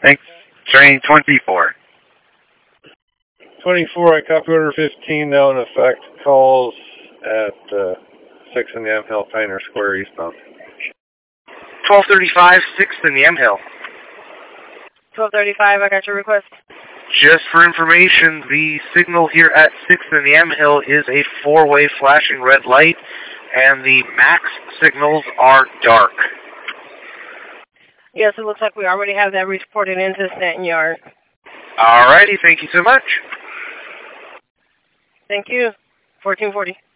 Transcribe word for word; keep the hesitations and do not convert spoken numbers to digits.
Thanks. Train twenty-four. twenty-four, I copy order fifteen now in effect. Calls at uh, six in the M Hill, Pioneer Square eastbound. twelve thirty-five, sixth in the M Hill. twelve thirty-five, I got your request. Just for information, the signal here at sixth in the M Hill is a four-way flashing red light, and the max signals are dark. Yes, it looks like we already have that reported into Stanton Yard. Alrighty, thank you so much. Thank you. fourteen forty.